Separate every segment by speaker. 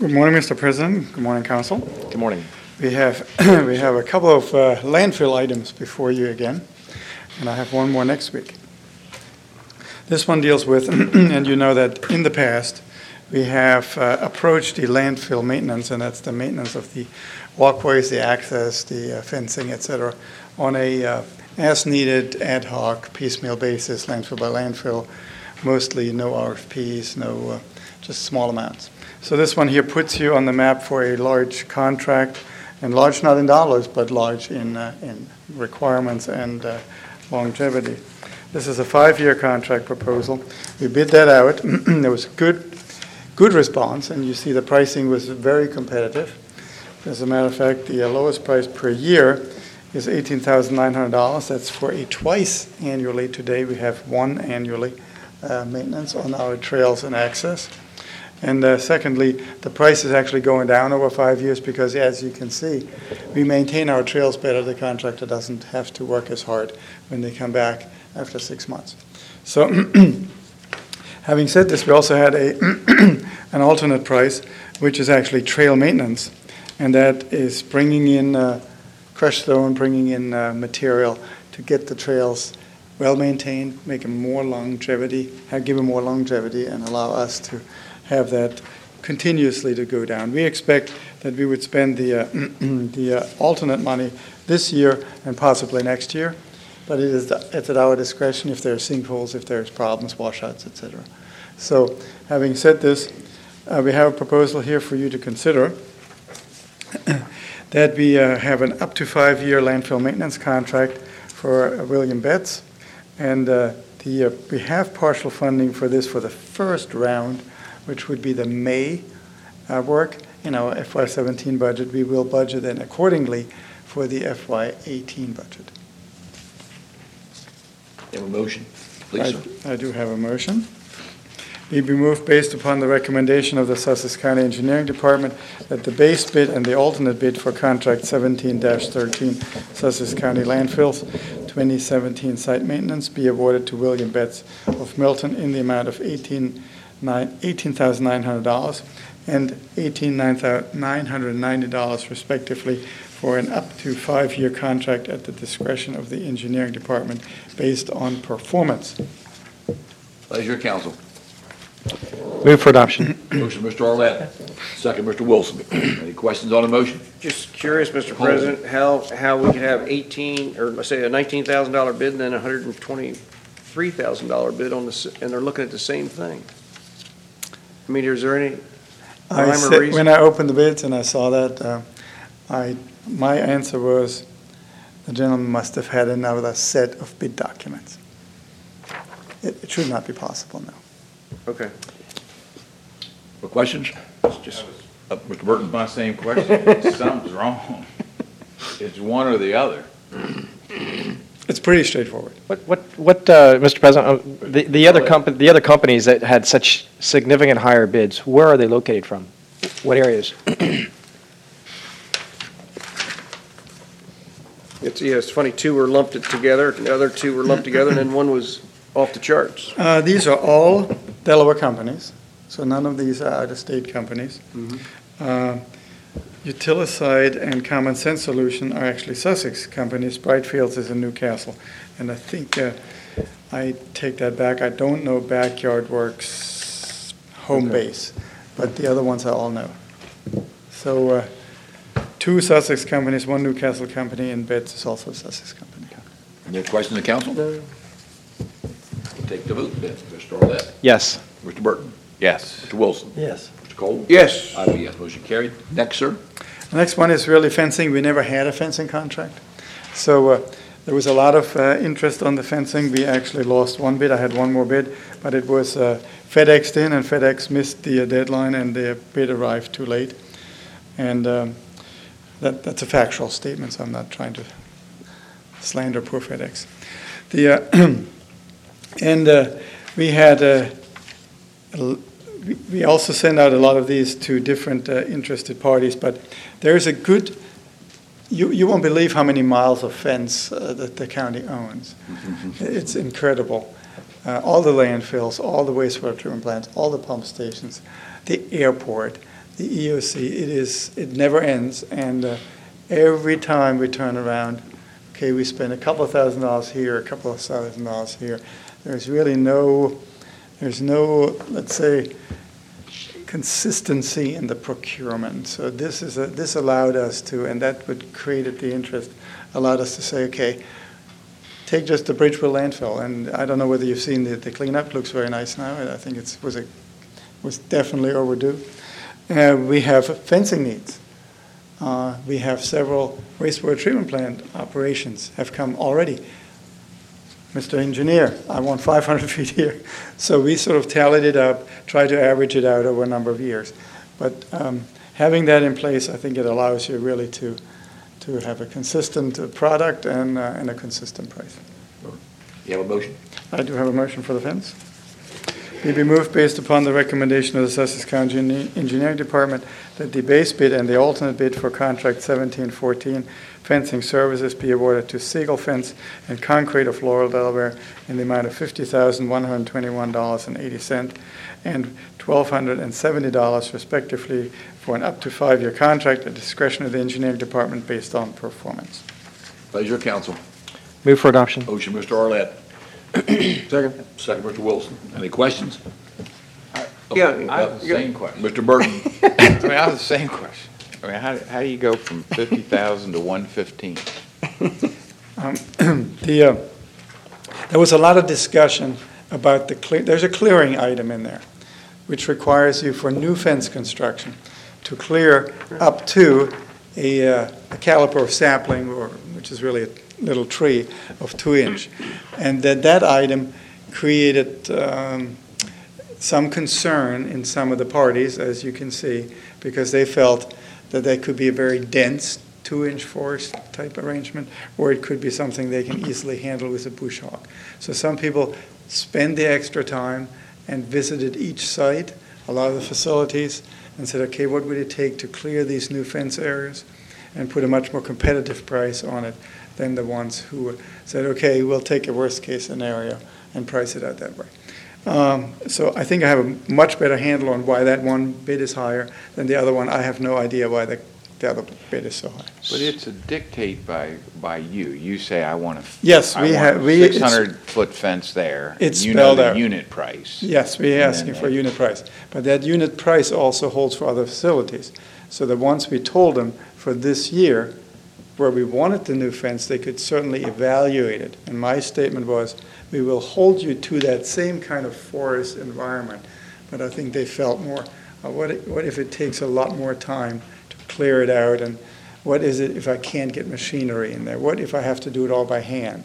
Speaker 1: Good morning, Mr. President. Good morning, Council.
Speaker 2: Good morning.
Speaker 1: We have we have a couple of landfill items before you again, and I have one more next week. This one deals with, and you know that in the past we have approached the landfill maintenance, and that's the maintenance of the walkways, the access, the fencing, etc., on a as-needed, ad hoc, piecemeal basis, landfill by landfill, mostly no RFPs, no just small amounts. So this one here puts you on the map for a large contract, and large not in dollars, but large in requirements and longevity. This is a 5-year contract proposal. We bid that out. There was good response, and you see the pricing was very competitive. As a matter of fact, the lowest price per year is $18,900. That's for a twice annually. Today we have one annually maintenance on our trails and access. And secondly, the price is actually going down over 5 years because, as you can see, we maintain our trails better. The contractor doesn't have to work as hard when they come back after 6 months. So having said this, we also had an alternate price, which is actually trail maintenance, and that is bringing in crushed stone, bringing in material to get the trails well maintained, make them more longevity, give them more longevity, and allow us to have that continuously to go down. We expect that we would spend the alternate money this year and possibly next year, but it's at our discretion if there are sinkholes, if there's problems, washouts, etc. So having said this, we have a proposal here for you to consider that we have an up to 5-year landfill maintenance contract for William Betts, and we have partial funding for this for the first round, which would be the May work in our FY17 budget. We will budget then accordingly for the FY18 budget.
Speaker 2: You have a motion, please, sir.
Speaker 1: I do have a motion. Be moved based upon the recommendation of the Sussex County Engineering Department that the base bid and the alternate bid for contract 17-13 Sussex County Landfills 2017 site maintenance be awarded to William Betts of Milton in the amount of $18,900 and $18,990 respectively for an up to 5-year contract at the discretion of the engineering department based on performance.
Speaker 2: Pleasure, council.
Speaker 3: Move for adoption.
Speaker 2: Motion, Mr. Arlett. Second, Mr. Wilson. Any questions on the motion?
Speaker 4: Just curious, Mr. President, how we could have a $19,000 bid and then a $123,000 bid on the, and they're looking at the same thing. I mean, is there any rhyme or reason?
Speaker 1: When I opened the bids and I saw that, my answer was the gentleman must have had another set of bid documents. It should not be possible now.
Speaker 4: Okay.
Speaker 2: For questions? Just Mr. Burton.
Speaker 5: My same question. Something's wrong. It's one or the other.
Speaker 1: It's pretty straightforward.
Speaker 3: Mr. President, the other companies that had such significant higher bids, where are they located from? What areas?
Speaker 4: It's funny, two were lumped together, the other two were lumped together, and then one was off the charts.
Speaker 1: These are all Delaware companies, so none of these are out-of-state companies. Mm-hmm. Utilicide and Common Sense Solution are actually Sussex companies. Brightfields is in Newcastle. And I think I take that back. I don't know Backyard Works home base, but the other ones I all know. So 2 Sussex companies, 1 Newcastle company, and Betts is also a Sussex company.
Speaker 2: Any questions of the council? We'll take the vote then. Mr. Arlett.
Speaker 3: Yes.
Speaker 2: Mr. Burton.
Speaker 5: Yes.
Speaker 2: Mr. Wilson.
Speaker 1: Yes.
Speaker 2: Mr. Cole.
Speaker 4: Yes.
Speaker 2: I vote yes. Motion carried. Next, sir.
Speaker 1: The next one is really fencing. We never had a fencing contract. So there was a lot of interest on the fencing. We actually lost one bid. I had one more bid, but it was FedExed in, and FedEx missed the deadline, and the bid arrived too late. And that's a factual statement, so I'm not trying to slander poor FedEx. We had we also send out a lot of these to different interested parties, but there is a good, you won't believe how many miles of fence that the county owns. It's incredible. All the landfills, all the wastewater treatment plants, all the pump stations, the airport, the EOC, it never ends, and every time we turn around, okay, we spend a couple of $1,000s here, a couple of $1,000s here. There's really no, let's say, consistency in the procurement. So this allowed us to, and that would created the interest, allowed us to say, okay, take just the Bridgeville landfill, and I don't know whether you've seen the cleanup. Looks very nice now. I think it was definitely overdue. We have fencing needs. We have several wastewater treatment plant operations have come already. Mr. Engineer, I want 500 feet here. So we sort of tallied it up, tried to average it out over a number of years. But having that in place, I think it allows you really to have a consistent product and a consistent price.
Speaker 2: You have a motion?
Speaker 1: I do have a motion for the fence. It be moved based upon the recommendation of the Sussex County Engineering Department that the base bid and the alternate bid for contract 1714 fencing services be awarded to Siegel Fence and Concrete of Laurel, Delaware in the amount of $50,121.80 and $1,270 respectively for an up to 5-year contract at discretion of the engineering department based on performance.
Speaker 2: Pleasure, council.
Speaker 3: Move for adoption.
Speaker 2: Motion, Mr. Arlett.
Speaker 4: Second.
Speaker 2: Second, Mr. Wilson. Any questions?
Speaker 4: Yeah.
Speaker 5: I have the same question.
Speaker 2: Mr. Burton.
Speaker 5: I mean, I have the same question. I mean, how do you go from 50,000 to 115?
Speaker 1: There was a lot of discussion about there's a clearing item in there, which requires you for new fence construction to clear up to a caliper of sapling, which is really a little tree of 2 inch. And that item created some concern in some of the parties, as you can see, because they felt that that could be a very dense 2-inch forest type arrangement, or it could be something they can easily handle with a bush hog. So some people spend the extra time and visited each site, a lot of the facilities, and said, okay, what would it take to clear these new fence areas and put a much more competitive price on it than the ones who said, okay, we'll take a worst case scenario and price it out that way. So I think I have a much better handle on why that one bid is higher than the other one. I have no idea why the other bid is so high.
Speaker 5: But it's a dictate by you. You say, I want a
Speaker 1: Yes,
Speaker 5: I
Speaker 1: we
Speaker 5: want
Speaker 1: have.
Speaker 5: a 600-foot fence there.
Speaker 1: It's
Speaker 5: You know
Speaker 1: spelled
Speaker 5: the
Speaker 1: out.
Speaker 5: unit price.
Speaker 1: Yes, we're
Speaker 5: And
Speaker 1: asking
Speaker 5: then
Speaker 1: for a unit price. But that unit price also holds for other facilities. So that once we told them for this year, where we wanted the new fence, they could certainly evaluate it. And my statement was, we will hold you to that same kind of forest environment. But I think they felt more, what if it takes a lot more time to clear it out? And what is it if I can't get machinery in there? What if I have to do it all by hand?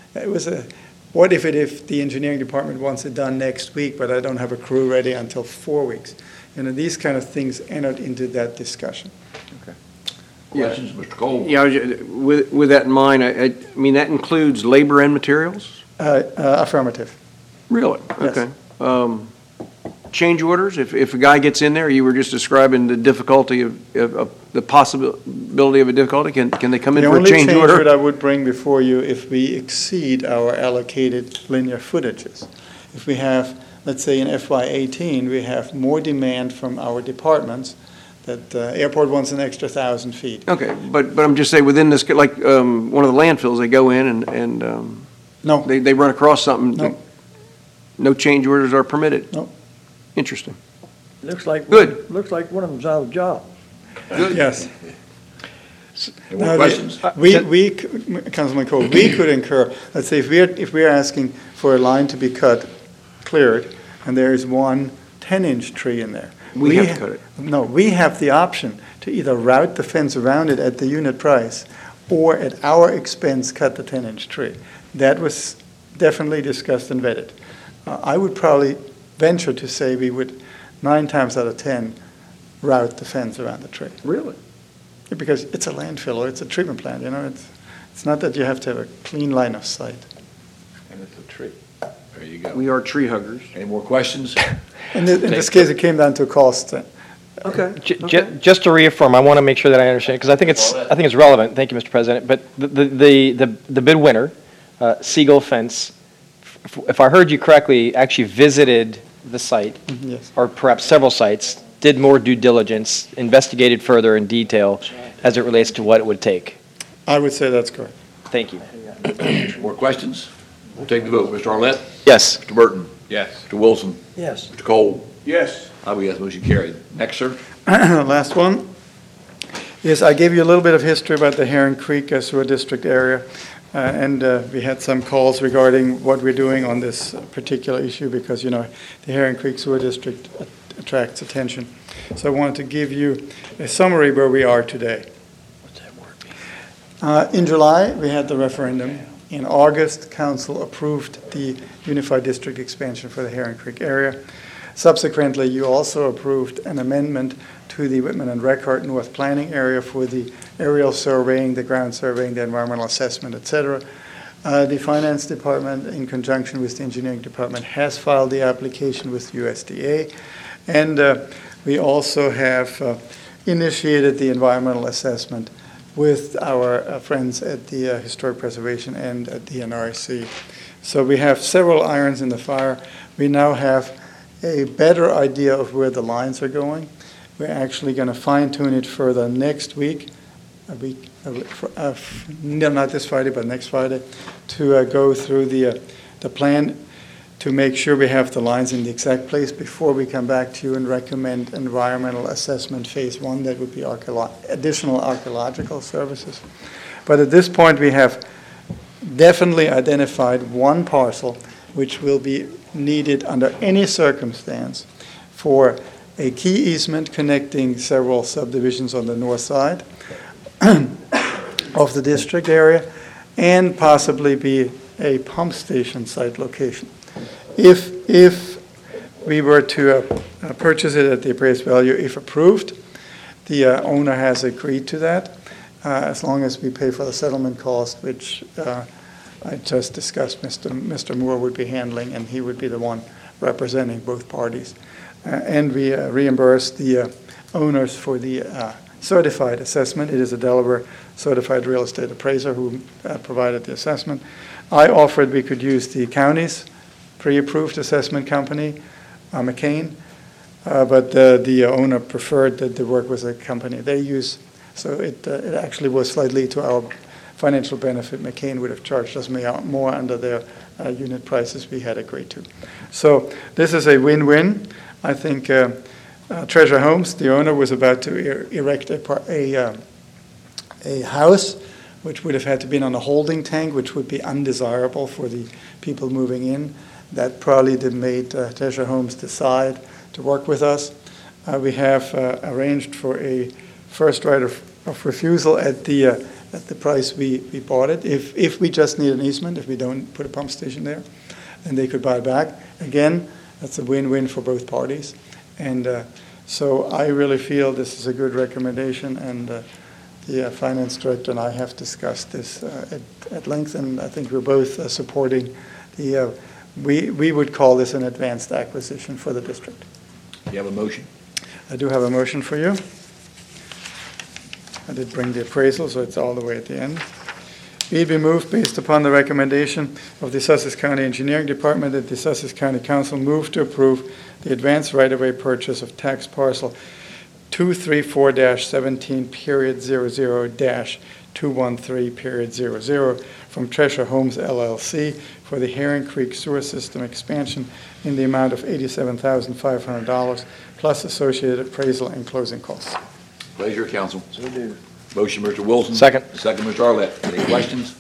Speaker 1: What if the engineering department wants it done next week, but I don't have a crew ready until 4 weeks? These kind of things entered into that discussion.
Speaker 2: Questions, Mr. Cole?
Speaker 4: Yeah, with that in mind, I mean, that includes labor and materials?
Speaker 1: Affirmative.
Speaker 4: Really?
Speaker 1: Yes.
Speaker 4: Okay. Change orders, if a guy gets in there, you were just describing the difficulty of the possibility of a difficulty, can they come in for a change
Speaker 1: The only change
Speaker 4: order?
Speaker 1: that I would bring before you if we exceed our allocated linear footages. If we have, let's say in FY18, we have more demand from our departments, that airport wants an extra 1,000 feet.
Speaker 4: Okay, but I'm just saying, within this, like, one of the landfills, they go in and
Speaker 1: No,
Speaker 4: they run across something.
Speaker 1: No.
Speaker 4: No change orders are permitted?
Speaker 1: No.
Speaker 4: Interesting.
Speaker 6: Looks like
Speaker 4: Good.
Speaker 6: Looks like one of them's out of job.
Speaker 1: yes.
Speaker 2: Any more
Speaker 1: Now,
Speaker 2: questions?
Speaker 1: Councilman Cole, we could incur, let's say if we're asking for a line to be cleared, and there is one 10-inch tree in there.
Speaker 4: We have to cut it.
Speaker 1: No, we have the option to either route the fence around it at the unit price, or at our expense, cut the 10-inch tree. That was definitely discussed and vetted. I would probably venture to say we would, 9 times out of 10, route the fence around the tree.
Speaker 4: Really?
Speaker 1: Because it's a landfill or it's a treatment plant, it's not that you have to have a clean line of sight.
Speaker 5: And it's a tree.
Speaker 2: There you go.
Speaker 4: We are tree huggers.
Speaker 2: Any more questions?
Speaker 1: In this case, it came down to cost.
Speaker 4: Okay.
Speaker 3: Just to reaffirm, I want to make sure that I understand, because I think it's relevant. Thank you, Mr. President. But the bid winner, Siegel Fence, if I heard you correctly, actually visited the site,
Speaker 1: Yes.
Speaker 3: or perhaps several sites, did more due diligence, investigated further in detail as it relates to what it would take.
Speaker 1: I would say that's correct.
Speaker 3: Thank you.
Speaker 2: More questions? We'll take the vote. Mr. Arlett?
Speaker 3: Yes.
Speaker 2: Mr. Burton?
Speaker 5: Yes.
Speaker 2: Mr. Wilson?
Speaker 6: Yes.
Speaker 2: Mr. Cole?
Speaker 4: Yes.
Speaker 2: I will yes, motion carried. Next, sir.
Speaker 1: Last one. Yes, I gave you a little bit of history about the Heron Creek Sewer District area, and we had some calls regarding what we're doing on this particular issue because, you know, the Heron Creek Sewer District attracts attention. So I wanted to give you a summary where we are today. In July, we had the referendum. In August, Council approved the Unified District expansion for the Heron Creek area. Subsequently, you also approved an amendment to the Whitman and Reckart North Planning area for the aerial surveying, the ground surveying, the environmental assessment, etc. The Finance Department, in conjunction with the Engineering Department, has filed the application with USDA. And we also have initiated the environmental assessment with our friends at the Historic Preservation and at the NRC. So we have several irons in the fire. We now have a better idea of where the lines are going. We're actually going to fine-tune it further next week, not this Friday, but next Friday, to go through the plan to make sure we have the lines in the exact place before we come back to you and recommend environmental assessment phase 1. That would be additional archaeological services. But at this point, we have definitely identified one parcel which will be needed under any circumstance for a key easement connecting several subdivisions on the north side of the district area, and possibly be a pump station site location. If we were to purchase it at the appraised value, if approved, the owner has agreed to that, as long as we pay for the settlement cost, which I just discussed Mr. Moore would be handling, and he would be the one representing both parties. And we reimburse the owners for the certified assessment. It is a Delaware certified real estate appraiser who provided the assessment. I offered we could use the county's pre-approved assessment company, McCain, but the owner preferred that the work with a company they use. So it actually was slightly to our financial benefit. McCain would have charged us more under their unit prices we had agreed to. So this is a win-win. I think Treasure Homes, the owner, was about to erect a house which would have had to be on a holding tank, which would be undesirable for the people moving in. That probably made Treasure Homes decide to work with us. We have arranged for a first right of refusal at the price we bought it. If we just need an easement, if we don't put a pump station there, then they could buy it back. Again, that's a win-win for both parties. And so I really feel this is a good recommendation, and the finance director and I have discussed this at length, and I think we're both supporting the, we would call this an advanced acquisition for the district.
Speaker 2: You have a motion?
Speaker 1: I do have a motion for you. I did bring the appraisal, so it's all the way at the end. Be it moved based upon the recommendation of the Sussex County Engineering Department that the Sussex County Council move to approve the advanced right-of-way purchase of tax parcel 234-17-00-213-00 from Treasure Homes LLC for the Heron Creek Sewer System expansion in the amount of $87,500 plus associated appraisal and closing costs.
Speaker 2: Pleasure, council.
Speaker 6: So do.
Speaker 2: Motion, Mr. Wilson.
Speaker 3: Second.
Speaker 2: Second, Mr. Arlett. Any questions?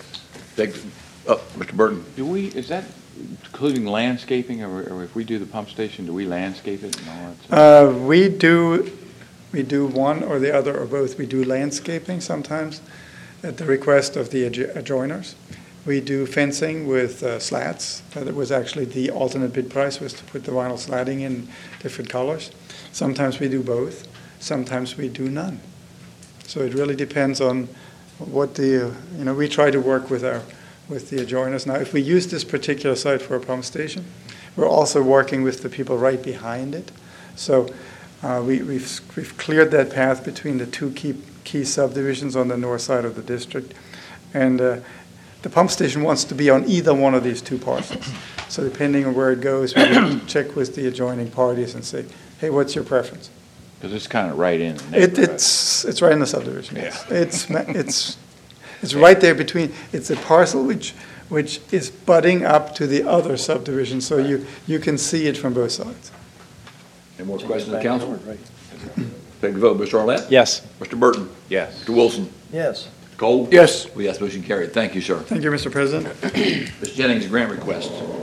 Speaker 2: Mr. Burton.
Speaker 5: Is that including landscaping, or if we do the pump station, do we landscape it and all that stuff?
Speaker 1: We do one or the other or both. We do landscaping sometimes at the request of the adjoiners. We do fencing with slats. That was actually the alternate bid price, was to put the vinyl slatting in different colors. Sometimes we do both. Sometimes we do none. So it really depends on what we try to work with the adjoiners. Now, if we use this particular site for a pump station, we're also working with the people right behind it. So we've cleared that path between the two key subdivisions on the north side of the district. And the pump station wants to be on either one of these two parcels. So depending on where it goes, we will check with the adjoining parties and say, hey, what's your preference?
Speaker 5: Because it's kind of right in the neighborhood.
Speaker 1: It's right in the subdivision, yes. It's right there between, it's a parcel which is butting up to the other subdivision, so you can see it from both sides.
Speaker 2: Any more questions of the council? Take the vote. Mr. Arlett?
Speaker 3: Yes.
Speaker 2: Mr. Burton?
Speaker 5: Yes.
Speaker 2: Mr. Wilson?
Speaker 6: Yes.
Speaker 2: Cole?
Speaker 4: Yes.
Speaker 2: Yes, motion carried. Thank you, sir.
Speaker 1: Thank you, Mr. President.
Speaker 2: Ms. Jennings, grant request.